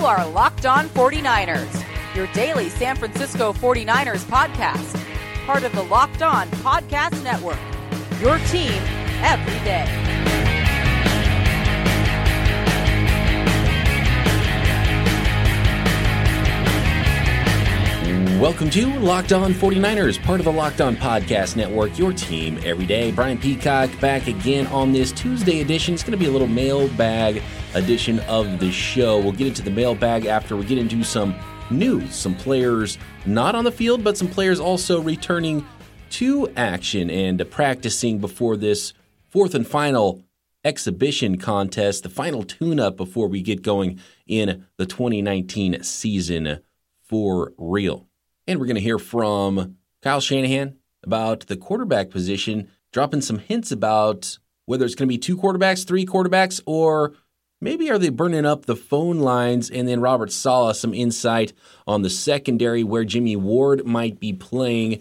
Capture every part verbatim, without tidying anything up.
are Locked On forty-niners, your daily San Francisco forty-niners podcast, part of the Locked On Podcast Network, your team every day. Welcome to Locked On forty-niners, part of the Locked On Podcast Network, your team every day. Brian Peacock back again on this Tuesday edition. It's going to be a little mailbag edition of the show. We'll get into the mailbag after we get into some news. Some players not on the field, but some players also returning to action and practicing before this fourth and final exhibition contest, the final tune-up before we get going in the twenty nineteen season for real. And we're going to hear from Kyle Shanahan about the quarterback position, dropping some hints about whether it's going to be two quarterbacks, three quarterbacks, or maybe are they burning up the phone lines? And then Robert Saleh, some insight on the secondary, where Jimmy Ward might be playing.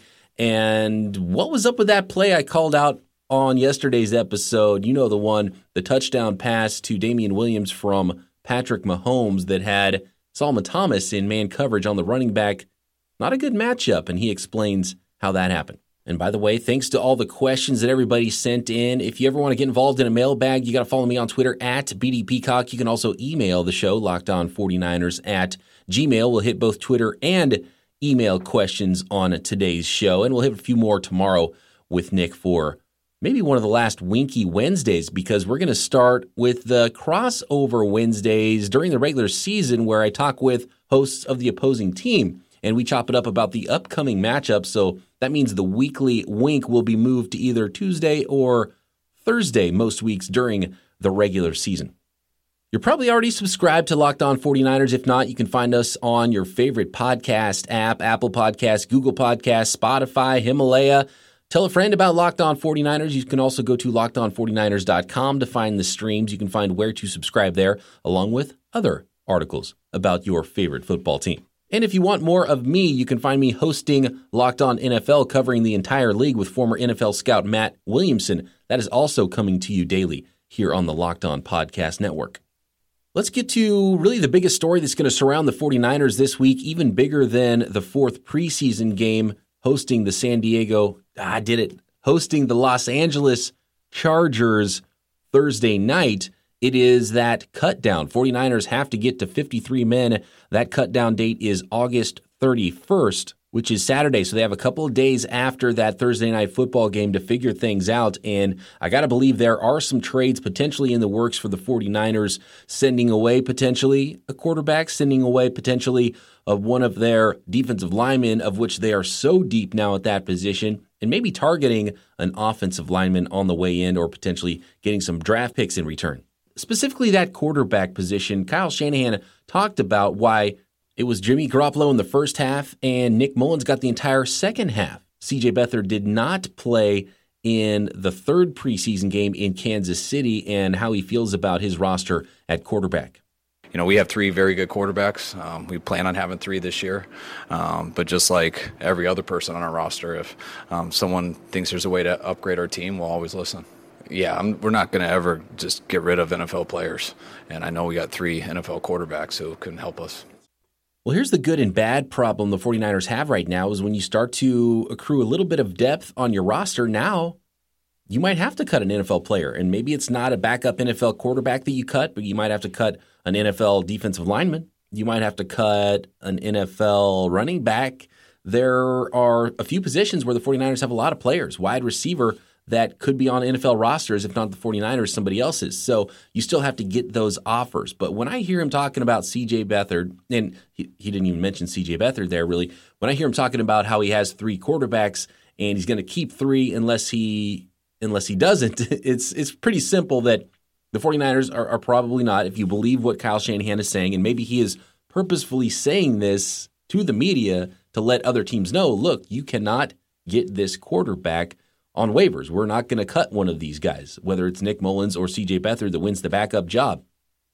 And what was up with that play I called out on yesterday's episode? You know the one, the touchdown pass to Damian Williams from Patrick Mahomes that had Solomon Thomas in man coverage on the running back. Not a good matchup, and he explains how that happened. And by the way, thanks to all the questions that everybody sent in. If you ever want to get involved in a mailbag, you got to follow me on Twitter at B D Peacock. You can also email the show, Locked On forty-niners at Gmail. We'll hit both Twitter and email questions on today's show, and we'll hit a few more tomorrow with Nick for maybe one of the last Winky Wednesdays, because we're going to start with the crossover Wednesdays during the regular season where I talk with hosts of the opposing team. And we chop it up about the upcoming matchup, so that means the weekly wink will be moved to either Tuesday or Thursday most weeks during the regular season. You're probably already subscribed to Locked On forty-niners. If not, you can find us on your favorite podcast app, Apple Podcasts, Google Podcasts, Spotify, Himalaya. Tell a friend about Locked On forty-niners. You can also go to locked on forty-niners dot com to find the streams. You can find where to subscribe there, along with other articles about your favorite football team. And if you want more of me, you can find me hosting Locked On N F L, covering the entire league with former N F L scout Matt Williamson. That is also coming to you daily here on the Locked On Podcast Network. Let's get to really the biggest story that's going to surround the forty-niners this week, even bigger than the fourth preseason game, hosting the San Diego, I did it, hosting the Los Angeles Chargers Thursday night. It is that cut down. forty-niners have to get to fifty-three men. That cut down date is August thirty-first, which is Saturday. So they have a couple of days after that Thursday night football game to figure things out. And I got to believe there are some trades potentially in the works for the forty-niners, sending away potentially a quarterback, sending away potentially of one of their defensive linemen, of which they are so deep now at that position, and maybe targeting an offensive lineman on the way in, or potentially getting some draft picks in return. Specifically that quarterback position, Kyle Shanahan talked about why it was Jimmy Garoppolo in the first half and Nick Mullens got the entire second half. C J Beathard did not play in the third preseason game in Kansas City, and how he feels about his roster at quarterback. You know, we have three very good quarterbacks. Um, we plan on having three this year. Um, but just like every other person on our roster, if um, someone thinks there's a way to upgrade our team, we'll always listen. Yeah, I'm, we're not going to ever just get rid of N F L players. And I know we got three N F L quarterbacks who can help us. Well, here's the good and bad problem the forty-niners have right now is when you start to accrue a little bit of depth on your roster, now you might have to cut an N F L player. And maybe it's not a backup N F L quarterback that you cut, but you might have to cut an N F L defensive lineman. You might have to cut an N F L running back. There are a few positions where the forty-niners have a lot of players. Wide receiver that could be on N F L rosters, if not the forty-niners, somebody else's. So you still have to get those offers. But when I hear him talking about C J Beathard, and he, he didn't even mention C J Beathard there really, when I hear him talking about how he has three quarterbacks and he's going to keep three unless he unless he doesn't, it's it's pretty simple that the forty-niners are, are probably not, if you believe what Kyle Shanahan is saying, and maybe he is purposefully saying this to the media to let other teams know, look, you cannot get this quarterback on waivers. We're not going to cut one of these guys, whether it's Nick Mullens or C J Beathard that wins the backup job.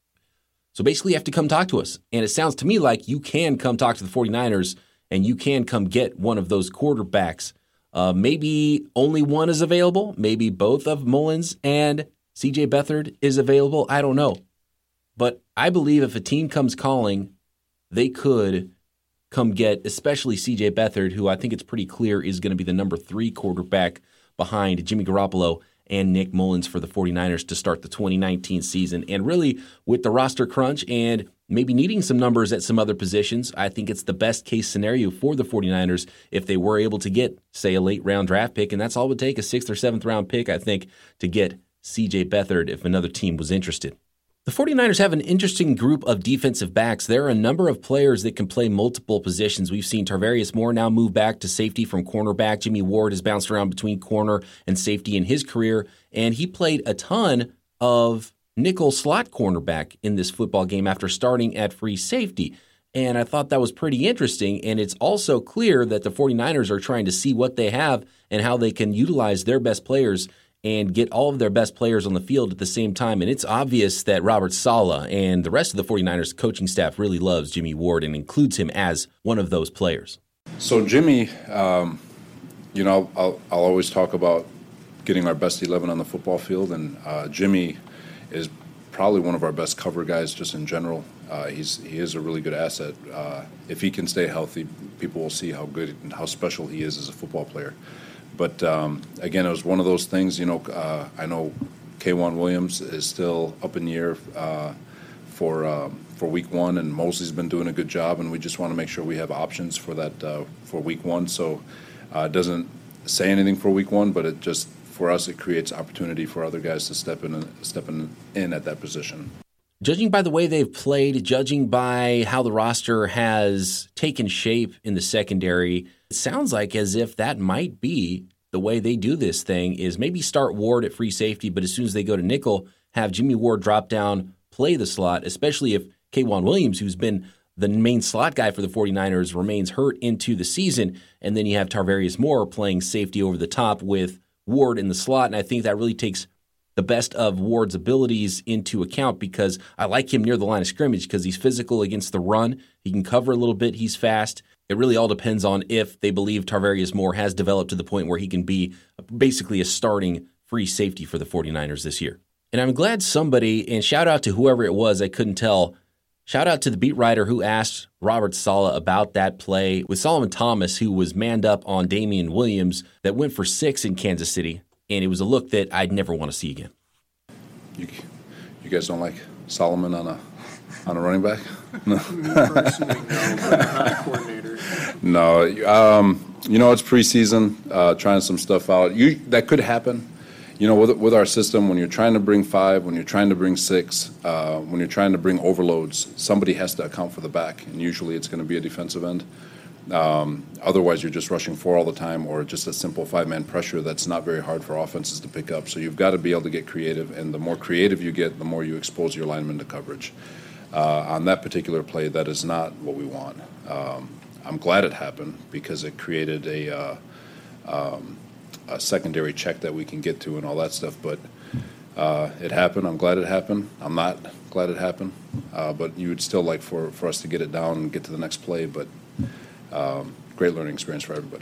So basically you have to come talk to us. And it sounds to me like you can come talk to the forty-niners and you can come get one of those quarterbacks. Uh, maybe only one is available. Maybe both of Mullens and C J Beathard is available. I don't know. But I believe if a team comes calling they could come get especially C J Beathard, who I think it's pretty clear is going to be the number three quarterback behind Jimmy Garoppolo and Nick Mullins for the 49ers to start the twenty nineteen season. And really, with the roster crunch and maybe needing some numbers at some other positions, I think it's the best case scenario for the 49ers if they were able to get, say, a late round draft pick. And that's all it would take, a sixth or seventh round pick, I think, to get C J Beathard if another team was interested. The 49ers have an interesting group of defensive backs. There are a number of players that can play multiple positions. We've seen Tarvarius Moore now move back to safety from cornerback. Jimmy Ward has bounced around between corner and safety in his career, and he played a ton of nickel slot cornerback in this football game after starting at free safety. And I thought that was pretty interesting, and it's also clear that the 49ers are trying to see what they have and how they can utilize their best players and get all of their best players on the field at the same time. And it's obvious that Robert Saleh and the rest of the 49ers coaching staff really loves Jimmy Ward and includes him as one of those players. So Jimmy, um, you know, I'll, I'll always talk about getting our best eleven on the football field, and uh, Jimmy is probably one of our best cover guys just in general. Uh, he's he is a really good asset. Uh, if he can stay healthy, people will see how good and how special he is as a football player. But, um, again, it was one of those things, you know, uh, I know K'Waun Williams is still up in the air uh, for um, for week one, and Mosley's been doing a good job, and we just want to make sure we have options for that uh, for week one. So uh, it doesn't say anything for week one, but it just, for us, it creates opportunity for other guys to step in, step in, in at that position. Judging by the way they've played, judging by how the roster has taken shape in the secondary, it sounds like as if that might be the way they do this thing, is maybe start Ward at free safety, but as soon as they go to nickel, have Jimmy Ward drop down, play the slot, especially if K'Waun Williams, who's been the main slot guy for the 49ers, remains hurt into the season, and then you have Tarvarius Moore playing safety over the top with Ward in the slot, and I think that really takes the best of Ward's abilities into account, because I like him near the line of scrimmage because he's physical against the run. He can cover a little bit. He's fast. It really all depends on if they believe Tarvarius Moore has developed to the point where he can be basically a starting free safety for the 49ers this year. And I'm glad somebody, and shout out to whoever it was, I couldn't tell, shout out to the beat writer who asked Robert Saleh about that play with Solomon Thomas, who was manned up on Damian Williams that went for six in Kansas City. And it was a look that I'd never want to see again. You, you guys don't like Solomon on a on a running back? No. Me personally, no, but I'm not a coordinator. No, um, you know, it's preseason, uh, trying some stuff out. You that could happen. You know, with with our system, when you're trying to bring five, when you're trying to bring six, uh, when you're trying to bring overloads, somebody has to account for the back, and usually it's going to be a defensive end. Um, otherwise, you're just rushing four all the time, or just a simple five-man pressure that's not very hard for offenses to pick up. So you've got to be able to get creative, and the more creative you get, the more you expose your linemen to coverage. Uh, on that particular play, that is not what we want. Um, I'm glad it happened because it created a, uh, um, a secondary check that we can get to and all that stuff. But uh, it happened. I'm glad it happened. I'm not glad it happened. Uh, but you would still like for, for us to get it down and get to the next play. But Um, great learning experience for everybody.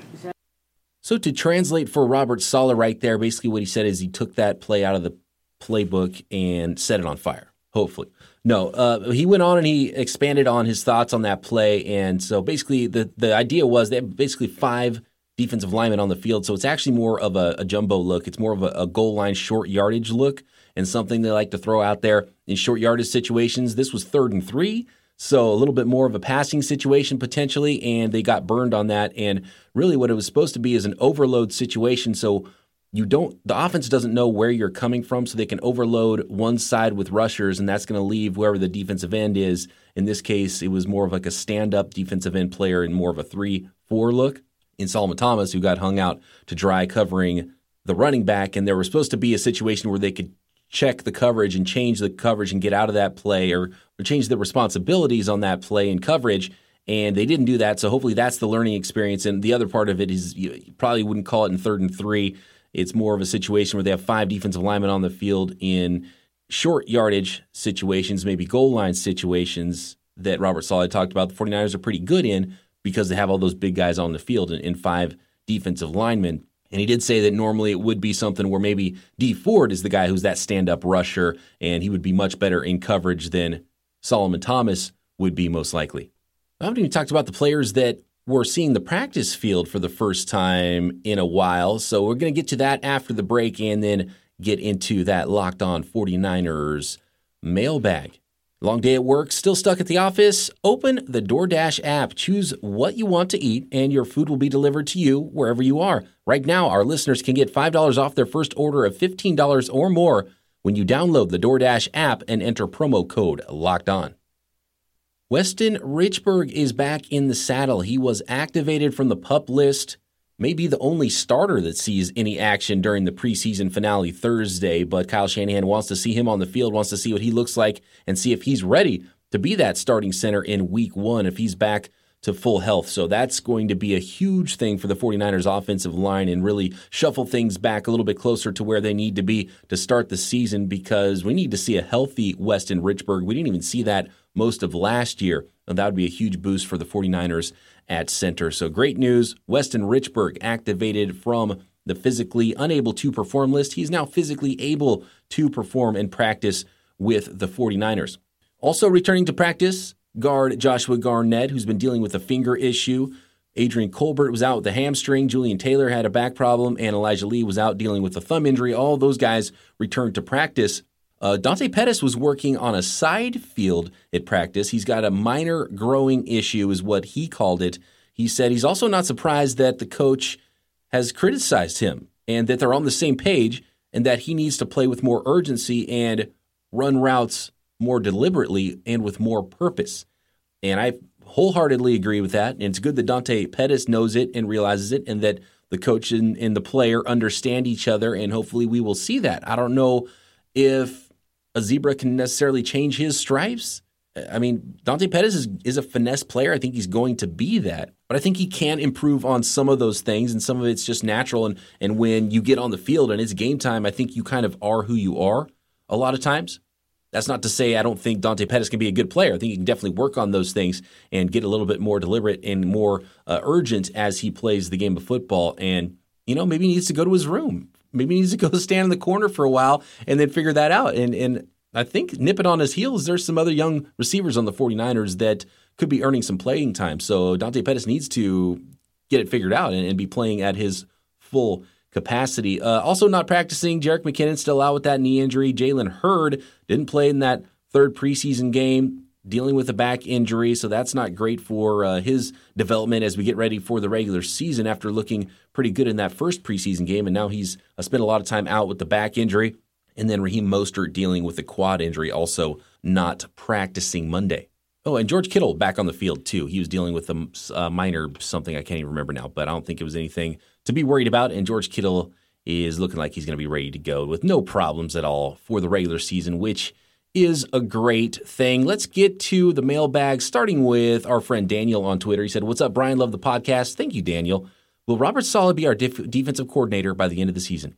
So to translate for Robert Saleh right there, basically what he said is he took that play out of the playbook and set it on fire, hopefully. No, uh, he went on and he expanded on his thoughts on that play. And so basically the, the idea was they have basically five defensive linemen on the field. So it's actually more of a, a jumbo look. It's more of a, a goal line short yardage look, and something they like to throw out there in short yardage situations. This was third and three. So a little bit more of a passing situation potentially, and they got burned on that. And really what it was supposed to be is an overload situation, so you don't, the offense doesn't know where you're coming from, so they can overload one side with rushers, and that's going to leave wherever the defensive end is. In this case, it was more of like a stand-up defensive end player and more of a three four look in Solomon Thomas, who got hung out to dry covering the running back. And there was supposed to be a situation where they could check the coverage and change the coverage and get out of that play, or, or change the responsibilities on that play and coverage, and they didn't do that. So hopefully that's the learning experience. And the other part of it is you probably wouldn't call it in third and three. It's more of a situation where they have five defensive linemen on the field in short yardage situations, maybe goal line situations that Robert Saleh talked about. The 49ers are pretty good in because they have all those big guys on the field and, and five defensive linemen. And he did say that normally it would be something where maybe Dee Ford is the guy who's that stand-up rusher, and he would be much better in coverage than Solomon Thomas would be most likely. I haven't even talked about the players that were seeing the practice field for the first time in a while. So we're going to get to that after the break and then get into that Locked On 49ers mailbag. Long day at work, still stuck at the office? Open the DoorDash app. Choose what you want to eat, and your food will be delivered to you wherever you are. Right now, our listeners can get five dollars off their first order of fifteen dollars or more when you download the DoorDash app and enter promo code LOCKEDON. Weston Richburg is back in the saddle. He was activated from the PUP list, may be the only starter that sees any action during the preseason finale Thursday, but Kyle Shanahan wants to see him on the field, wants to see what he looks like, and see if he's ready to be that starting center in week one if he's back to full health. So that's going to be a huge thing for the 49ers offensive line and really shuffle things back a little bit closer to where they need to be to start the season, because we need to see a healthy Weston Richburg. We didn't even see that most of last year, and that would be a huge boost for the 49ers at center. So great news. Weston Richburg activated from the physically unable to perform list. He's now physically able to perform and practice with the 49ers. Also returning to practice, guard Joshua Garnett, who's been dealing with a finger issue. Adrian Colbert was out with a hamstring. Julian Taylor had a back problem, and Elijah Lee was out dealing with a thumb injury. All those guys returned to practice. Uh, Dante Pettis was working on a side field at practice. He's got a minor growing issue, is what he called it. He said he's also not surprised that the coach has criticized him and that they're on the same page and that he needs to play with more urgency and run routes more deliberately and with more purpose. And I wholeheartedly agree with that. And it's good that Dante Pettis knows it and realizes it, and that the coach and, and the player understand each other, and hopefully we will see that. I don't know if a zebra can necessarily change his stripes. I mean, Dante Pettis is, is a finesse player. I think he's going to be that. But I think he can improve on some of those things, and some of it's just natural. And, and when you get on the field and it's game time, I think you kind of are who you are a lot of times. That's not to say I don't think Dante Pettis can be a good player. I think he can definitely work on those things and get a little bit more deliberate and more uh, urgent as he plays the game of football. And, you know, maybe he needs to go to his room. Maybe he needs to go stand in the corner for a while and then figure that out. And and I think nip it on his heels. There's some other young receivers on the 49ers that could be earning some playing time. So Dante Pettis needs to get it figured out and, and be playing at his full capacity. Uh, also not practicing, Jerick McKinnon still out with that knee injury. Jalen Hurd didn't play in that third preseason game, dealing with a back injury, so that's not great for uh, his development as we get ready for the regular season after looking pretty good in that first preseason game, and now he's uh, spent a lot of time out with the back injury. And then Raheem Mostert dealing with the quad injury, also not practicing Monday. Oh, and George Kittle back on the field, too. He was dealing with a uh, minor something, I can't even remember now, but I don't think it was anything to be worried about. And George Kittle is looking like he's going to be ready to go with no problems at all for the regular season, which is a great thing. Let's get to the mailbag, starting with our friend Daniel on Twitter. He said, "What's up, Brian? Love the podcast." Thank you, Daniel. Will Robert Saleh be our def- defensive coordinator by the end of the season?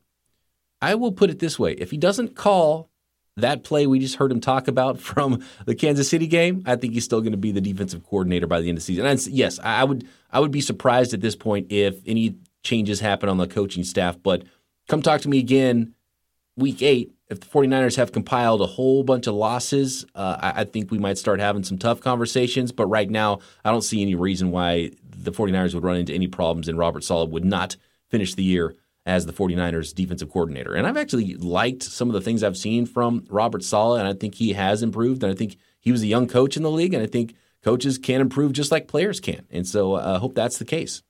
I will put it this way. If he doesn't call that play we just heard him talk about from the Kansas City game, I think he's still going to be the defensive coordinator by the end of the season. And yes, I would I would be surprised at this point if any changes happen on the coaching staff. But come talk to me again week eight. If the 49ers have compiled a whole bunch of losses, uh, I, I think we might start having some tough conversations. But right now, I don't see any reason why the 49ers would run into any problems and Robert Saleh would not finish the year as the 49ers defensive coordinator. And I've actually liked some of the things I've seen from Robert Saleh, and I think he has improved. And I think he was a young coach in the league, and I think coaches can improve just like players can. And so I uh, hope that's the case.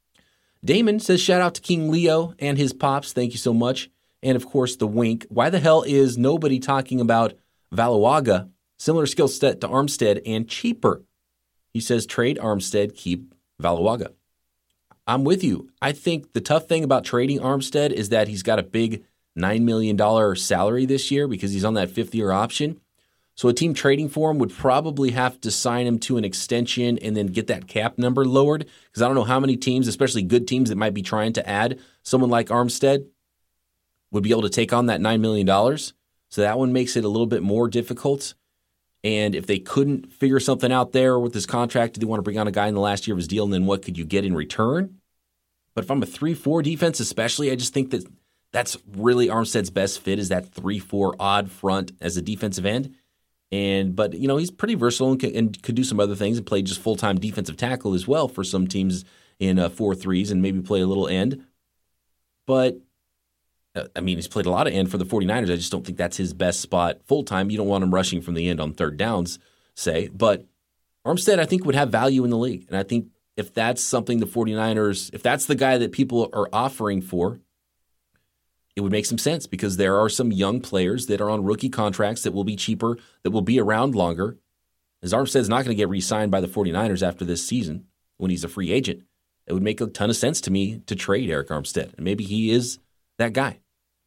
Damon says, shout out to King Leo and his pops. Thank you so much. And, of course, the wink. Why the hell is nobody talking about Valawaga? Similar skill set to Armstead and cheaper. He says, trade Armstead, keep Valawaga. I'm with you. I think the tough thing about trading Armstead is that he's got a big nine million dollars salary this year because he's on that fifth-year option. So a team trading for him would probably have to sign him to an extension and then get that cap number lowered, because I don't know how many teams, especially good teams that might be trying to add someone like Armstead, would be able to take on that nine million dollars. So that one makes it a little bit more difficult. And if they couldn't figure something out there with this contract, do they want to bring on a guy in the last year of his deal, and then what could you get in return? But if I'm a three four defense especially, I just think that that's really Armstead's best fit, is that three four odd front as a defensive end. And but, you know, he's pretty versatile and could, and could do some other things and play just full-time defensive tackle as well for some teams in uh, four threes and maybe play a little end. But, uh, I mean, he's played a lot of end for the 49ers. I just don't think that's his best spot full-time. You don't want him rushing from the end on third downs, say. But Armstead, I think, would have value in the league. And I think if that's something the 49ers, if that's the guy that people are offering for, it would make some sense because there are some young players that are on rookie contracts that will be cheaper, that will be around longer. As Armstead's not going to get re-signed by the 49ers after this season when he's a free agent, it would make a ton of sense to me to trade Arik Armstead. And maybe he is that guy.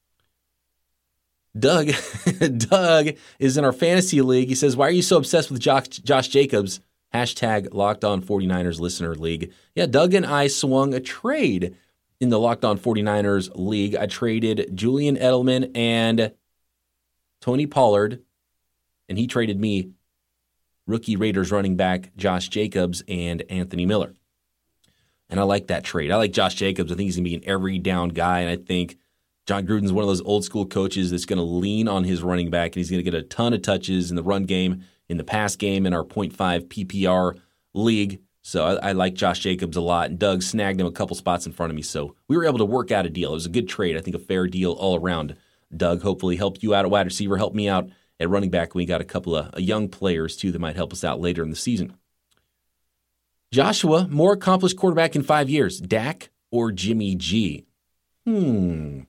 Doug, Doug is in our fantasy league. He says, why are you so obsessed with Josh, Josh Jacobs? Hashtag Locked On 49ers Listener League. Yeah, Doug and I swung a trade in the Locked On 49ers League. I traded Julian Edelman and Tony Pollard, and he traded me rookie Raiders running back Josh Jacobs and Anthony Miller. And I like that trade. I like Josh Jacobs. I think he's going to be an every down guy, and I think John Gruden's one of those old school coaches that's going to lean on his running back, and he's going to get a ton of touches in the run game, in the pass game, in our point five P P R league. So I, I like Josh Jacobs a lot, and Doug snagged him a couple spots in front of me. So we were able to work out a deal. It was a good trade. I think a fair deal all around. Doug hopefully helped you out at wide receiver, helped me out at running back. We got a couple of young players, too, that might help us out later in the season. Joshua, more accomplished quarterback in five years, Dak or Jimmy G? Hmm.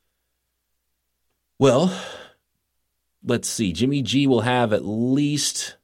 Well, let's see. Jimmy G will have at least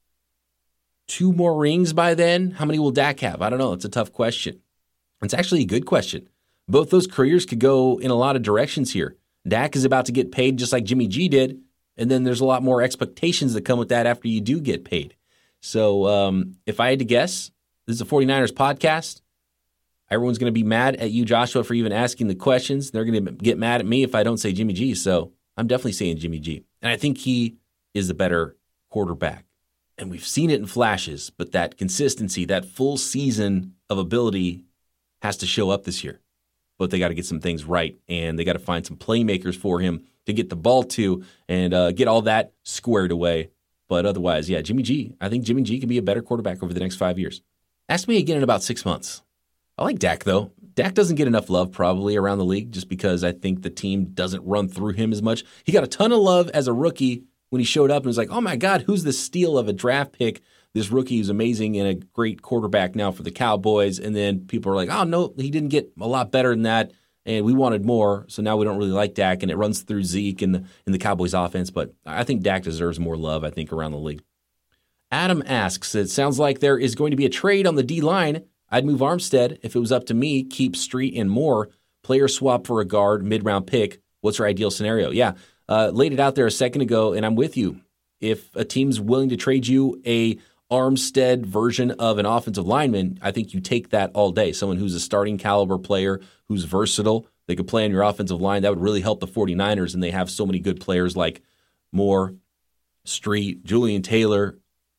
two more rings by then. How many will Dak have? I don't know. It's a tough question. It's actually a good question. Both those careers could go in a lot of directions here. Dak is about to get paid just like Jimmy G did, and then there's a lot more expectations that come with that after you do get paid. So um, if I had to guess, this is a 49ers podcast. Everyone's going to be mad at you, Joshua, for even asking the questions. They're going to get mad at me if I don't say Jimmy G. So I'm definitely saying Jimmy G. And I think he is the better quarterback. And we've seen it in flashes, but that consistency, that full season of ability has to show up this year. But they got to get some things right, and they got to find some playmakers for him to get the ball to and uh, get all that squared away. But otherwise, yeah, Jimmy G. I think Jimmy G can be a better quarterback over the next five years. Ask me again in about six months. I like Dak, though. Dak doesn't get enough love probably around the league just because I think the team doesn't run through him as much. He got a ton of love as a rookie when he showed up and was like, oh, my God, who's the steal of a draft pick? This rookie is amazing and a great quarterback now for the Cowboys. And then people are like, oh, no, he didn't get a lot better than that, and we wanted more, so now we don't really like Dak, and it runs through Zeke and the, and the Cowboys offense. But I think Dak deserves more love, I think, around the league. Adam asks, it sounds like there is going to be a trade on the D-line. I'd move Armstead if it was up to me, keep Street and Moore, player swap for a guard, mid-round pick. What's your ideal scenario? Yeah, uh, laid it out there a second ago, and I'm with you. If a team's willing to trade you a Armstead version of an offensive lineman, I think you take that all day. Someone who's a starting caliber player, who's versatile, they could play on your offensive line. That would really help the 49ers, and they have so many good players like Moore, Street, Julian Taylor,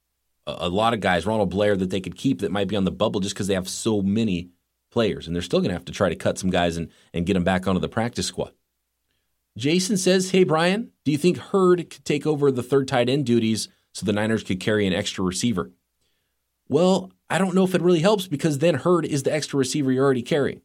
a lot of guys, Ronald Blair, that they could keep that might be on the bubble just because they have so many players. And they're still going to have to try to cut some guys and, and get them back onto the practice squad. Jason says, hey, Brian, do you think Hurd could take over the third tight end duties so the Niners could carry an extra receiver? Well, I don't know if it really helps because then Hurd is the extra receiver you're already carrying.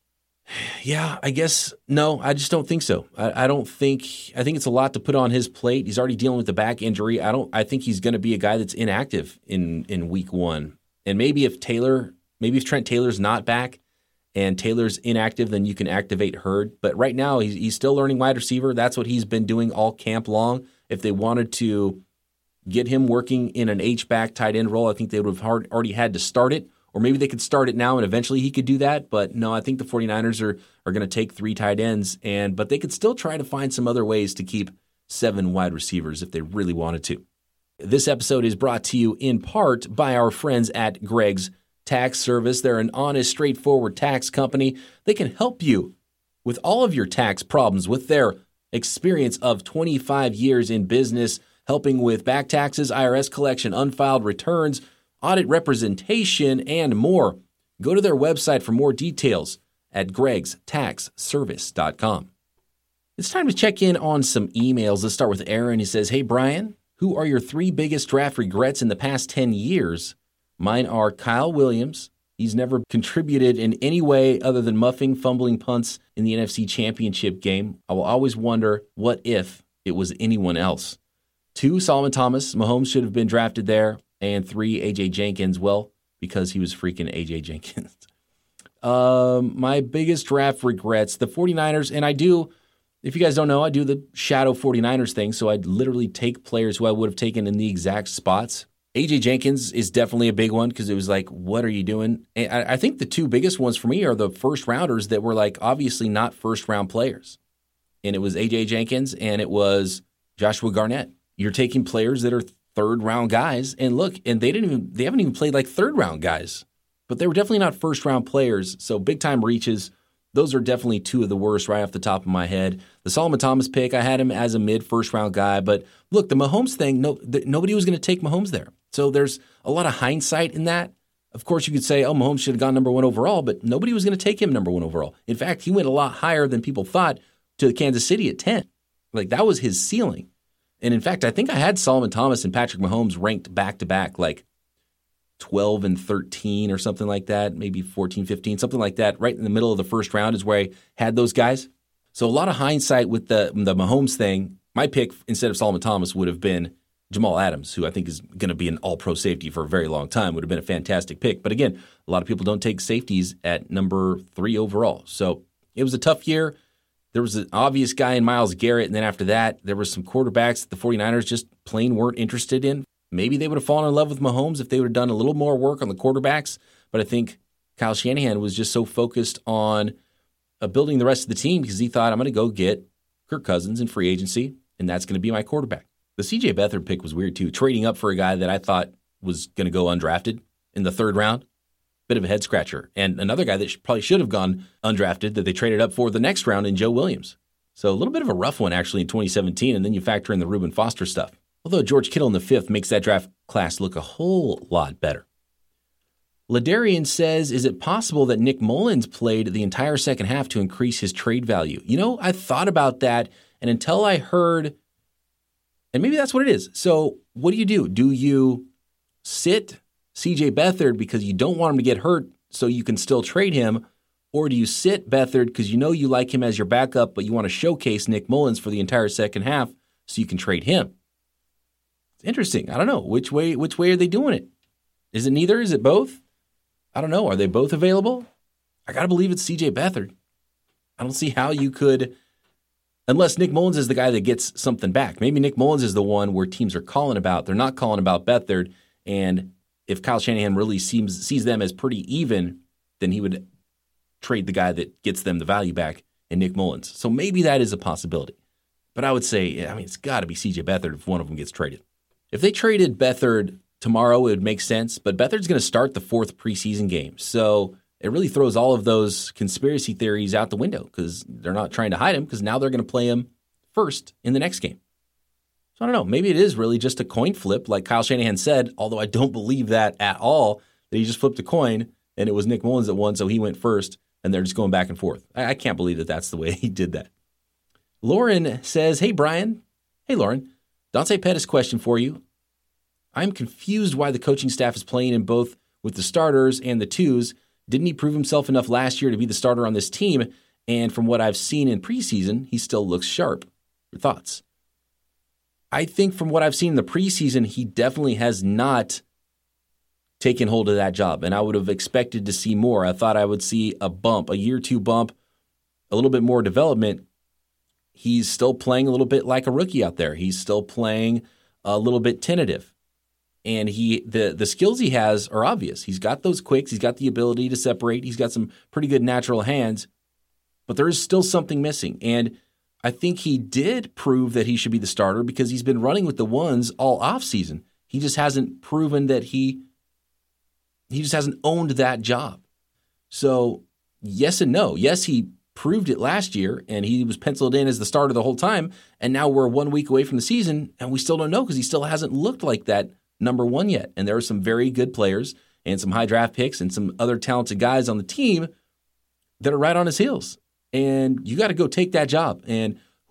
Yeah, I guess, no, I just don't think so. I, I don't think, I think it's a lot to put on his plate. He's already dealing with the back injury. I don't, I think he's going to be a guy that's inactive in, in week one. And maybe if Taylor, maybe if Trent Taylor's not back and Taylor's inactive, then you can activate Hurd. But right now, he's, he's still learning wide receiver. That's what he's been doing all camp long. If they wanted to get him working in an H-back tight end role, I think they would have hard, already had to start it. Or maybe they could start it now and eventually he could do that. But no, I think the 49ers are, are going to take three tight ends, and but they could still try to find some other ways to keep seven wide receivers if they really wanted to. This episode is brought to you in part by our friends at Greg's Tax Service. They're an honest, straightforward tax company. They can help you with all of your tax problems with their experience of twenty-five years in business, helping with back taxes, I R S collection, unfiled returns, audit representation, and more. Go to their website for more details at gregs tax service dot com. It's time to check in on some emails. Let's start with Aaron. He says, hey, Brian, Who are your three biggest draft regrets in the past ten years? Mine are Kyle Williams. He's never contributed in any way other than muffing, fumbling punts in the N F C Championship game. I will always wonder, what if it was anyone else? Two, Solomon Thomas. Mahomes should have been drafted there. And three, A J Jenkins. Well, because he was freaking A J Jenkins. um, my biggest draft regrets, the 49ers, and I do, if you guys don't know, I do the shadow 49ers thing, so I'd literally take players who I would have taken in the exact spots. A J Jenkins is definitely a big one because it was like, what are you doing? And I, I think the two biggest ones for me are the first rounders that were like obviously not first round players. And it was A J Jenkins and it was Joshua Garnett. You're taking players that are third round guys, and look, and they didn't even they haven't even played like third round guys, but they were definitely not first round players. So big time reaches. Those are definitely two of the worst right off the top of my head. The Solomon Thomas pick, I had him as a mid first round guy, but look, the Mahomes thing, no, the, nobody was going to take Mahomes there. So there's a lot of hindsight in that. Of course, you could say, oh, Mahomes should have gone number one overall, but nobody was going to take him number one overall. In fact, he went a lot higher than people thought to Kansas City at ten. Like, that was his ceiling. And in fact, I think I had Solomon Thomas and Patrick Mahomes ranked back-to-back, like twelve and thirteen or something like that, maybe fourteen, fifteen, something like that. Right in the middle of the first round is where I had those guys. So a lot of hindsight with the, the Mahomes thing. My pick, instead of Solomon Thomas, would have been Jamal Adams, who I think is going to be an all-pro safety for a very long time, would have been a fantastic pick. But again, a lot of people don't take safeties at number three overall. So it was a tough year. There was an obvious guy in Myles Garrett, and then after that, there were some quarterbacks that the 49ers just plain weren't interested in. Maybe they would have fallen in love with Mahomes if they would have done a little more work on the quarterbacks, but I think Kyle Shanahan was just so focused on uh, building the rest of the team because he thought, I'm going to go get Kirk Cousins in free agency, and that's going to be my quarterback. The C J Beathard pick was weird too, trading up for a guy that I thought was going to go undrafted in the third round. Bit of a head scratcher. And another guy that sh- probably should have gone undrafted that they traded up for the next round in Joe Williams. So a little bit of a rough one actually in twenty seventeen, and then you factor in the Reuben Foster stuff. Although George Kittle in the fifth makes that draft class look a whole lot better. Ladarian says, is it possible that Nick Mullins played the entire second half to increase his trade value? You know, I thought about that, and until I heard, and maybe that's what it is. So what do you do? Do you sit C J Beathard because you don't want him to get hurt so you can still trade him, or do you sit Beathard because you know you like him as your backup, but you want to showcase Nick Mullins for the entire second half so you can trade him? It's interesting. I don't know. Which way Which way are they doing it? Is it neither? Is it both? I don't know. Are they both available? I got to believe it's C J Beathard. I don't see how you could, unless Nick Mullins is the guy that gets something back. Maybe Nick Mullins is the one where teams are calling about. They're not calling about Beathard, and if Kyle Shanahan really seems sees them as pretty even, then he would trade the guy that gets them the value back in Nick Mullins. So maybe that is a possibility. But I would say, I mean, it's got to be C J Beathard if one of them gets traded. If they traded Beathard tomorrow, it would make sense. But Beathard's going to start the fourth preseason game. So it really throws all of those conspiracy theories out the window because they're not trying to hide him because now they're going to play him first in the next game. So I don't know. Maybe it is really just a coin flip, like Kyle Shanahan said, although I don't believe that at all, that he just flipped a coin and it was Nick Mullins that won, so he went first, and they're just going back and forth. I, I can't believe that that's the way he did that. Lauren says, hey, Brian. Hey, Lauren. Dante Pettis question for you. I'm confused why the coaching staff is playing in both with the starters and the twos. Didn't he prove himself enough last year to be the starter on this team? And from what I've seen in preseason, he still looks sharp. Your thoughts? I think from what I've seen in the preseason, he definitely has not taken hold of that job, and I would have expected to see more. I thought I would see a bump, a year two bump, a little bit more development. He's still playing a little bit like a rookie out there. He's still playing a little bit tentative, and he the the skills he has are obvious. He's got those quicks. He's got the ability to separate. He's got some pretty good natural hands, but there is still something missing, and I think he did prove that he should be the starter because he's been running with the ones all offseason. He just hasn't proven that he he just hasn't owned that job. So yes and no. Yes, he proved it last year, and he was penciled in as the starter the whole time, and now we're one week away from the season, and we still don't know because he still hasn't looked like that number one yet. And there are some very good players and some high draft picks and some other talented guys on the team that are right on his heels. And you got to go take that job. And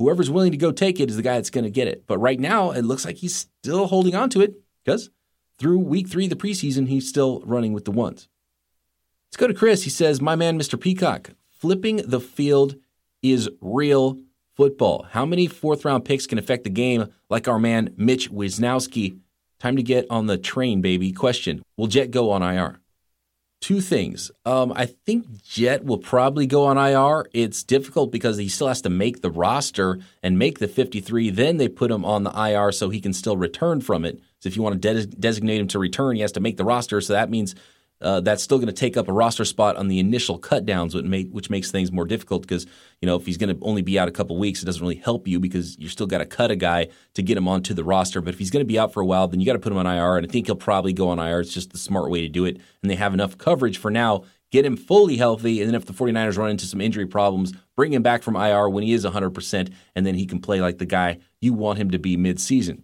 whoever's willing to go take it is the guy that's going to get it. But right now, it looks like he's still holding on to it because through week three of the preseason, he's still running with the ones. Let's go to Chris. He says, my man, Mister Peacock, flipping the field is real football. How many fourth-round picks can affect the game like our man Mitch Wisnowski? Time to get on the train, baby. Question, will Jet go on I R? Two things. Um, I think Jet will probably go on I R. It's difficult because he still has to make the roster and make the fifty-three. Then they put him on the I R so he can still return from it. So if you want to de- designate him to return, he has to make the roster. So that means uh, that's still going to take up a roster spot on the initial cut downs, which, make, which makes things more difficult because, you know, if he's going to only be out a couple weeks, it doesn't really help you because you still got to cut a guy to get him onto the roster. But if he's going to be out for a while, then you got to put him on I R, and I think he'll probably go on I R. It's just the smart way to do it, and they have enough coverage for now. Get him fully healthy, and then if the 49ers run into some injury problems, bring him back from I R when he is one hundred percent, and then he can play like the guy you want him to be midseason.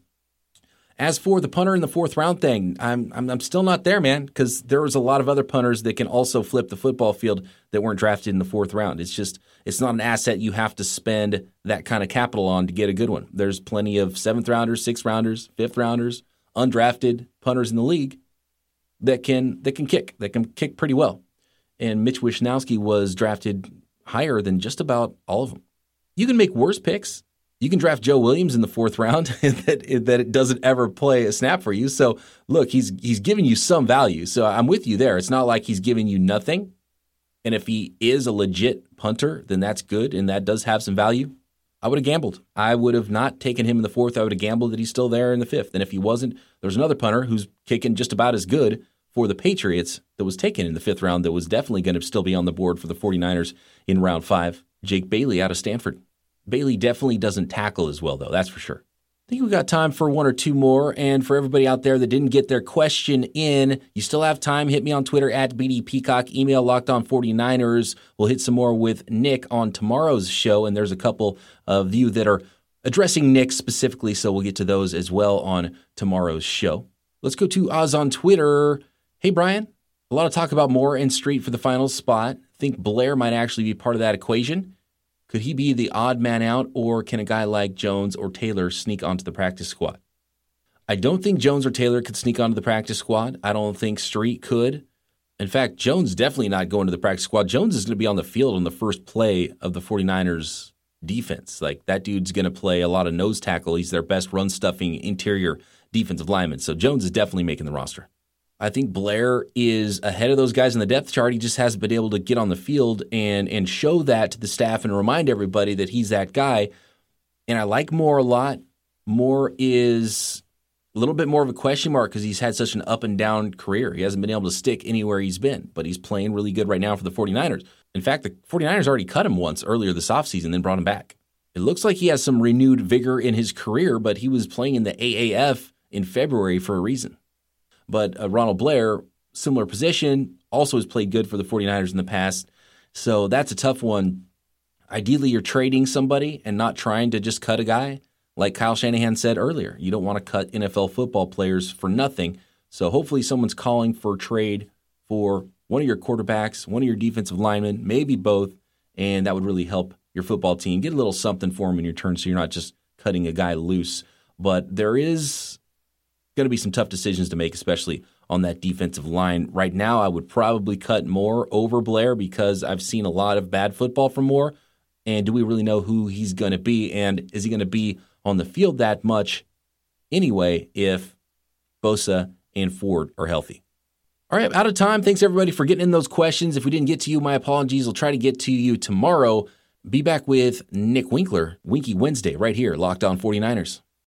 As for the punter in the fourth round thing, I'm I'm, I'm still not there, man, because there was a lot of other punters that can also flip the football field that weren't drafted in the fourth round. It's just, it's not an asset you have to spend that kind of capital on to get a good one. There's plenty of seventh rounders, sixth rounders, fifth rounders, undrafted punters in the league that can that can kick, that can kick pretty well. And Mitch Wisnowski was drafted higher than just about all of them. You can make worse picks. You can draft Joe Williams in the fourth round that, that it doesn't ever play a snap for you. So, look, he's he's giving you some value. So I'm with you there. It's not like he's giving you nothing. And if he is a legit punter, then that's good, and that does have some value. I would have gambled. I would have not taken him in the fourth. I would have gambled that he's still there in the fifth. And if he wasn't, there's another punter who's kicking just about as good for the Patriots that was taken in the fifth round that was definitely going to still be on the board for the 49ers in round five. Jake Bailey out of Stanford. Bailey definitely doesn't tackle as well, though, that's for sure. I think we've got time for one or two more. And for everybody out there that didn't get their question in, you still have time. Hit me on Twitter at B D Peacock. Email Locked On 49ers. We'll hit some more with Nick on tomorrow's show. And there's a couple of you that are addressing Nick specifically, so we'll get to those as well on tomorrow's show. Let's go to Oz on Twitter. Hey, Brian. A lot of talk about Moore and Street for the final spot. Think Blair might actually be part of that equation. Could he be the odd man out, or can a guy like Jones or Taylor sneak onto the practice squad? I don't think Jones or Taylor could sneak onto the practice squad. I don't think Street could. In fact, Jones definitely not going to the practice squad. Jones is going to be on the field on the first play of the 49ers defense. Like, that dude's going to play a lot of nose tackle. He's their best run-stuffing interior defensive lineman. So Jones is definitely making the roster. I think Blair is ahead of those guys in the depth chart. He just hasn't been able to get on the field and and show that to the staff and remind everybody that he's that guy. And I like Moore a lot. Moore is a little bit more of a question mark because he's had such an up and down career. He hasn't been able to stick anywhere he's been, but he's playing really good right now for the 49ers. In fact, the 49ers already cut him once earlier this offseason, then brought him back. It looks like he has some renewed vigor in his career, but he was playing in the A A F in February for a reason. But uh, Ronald Blair, similar position, also has played good for the 49ers in the past. So that's a tough one. Ideally, you're trading somebody and not trying to just cut a guy. Like Kyle Shanahan said earlier, you don't want to cut N F L football players for nothing. So hopefully someone's calling for a trade for one of your quarterbacks, one of your defensive linemen, maybe both, and that would really help your football team. Get a little something for them in your turn so you're not just cutting a guy loose. But there is going to be some tough decisions to make, especially on that defensive line. Right now, I would probably cut Moore over Blair because I've seen a lot of bad football from Moore. And do we really know who he's going to be? And is he going to be on the field that much anyway if Bosa and Ford are healthy? All right, out of time. Thanks, everybody, for getting in those questions. If we didn't get to you, my apologies. I'll try to get to you tomorrow. Be back with Nick Winkler, Winky Wednesday, right here, Locked On 49ers.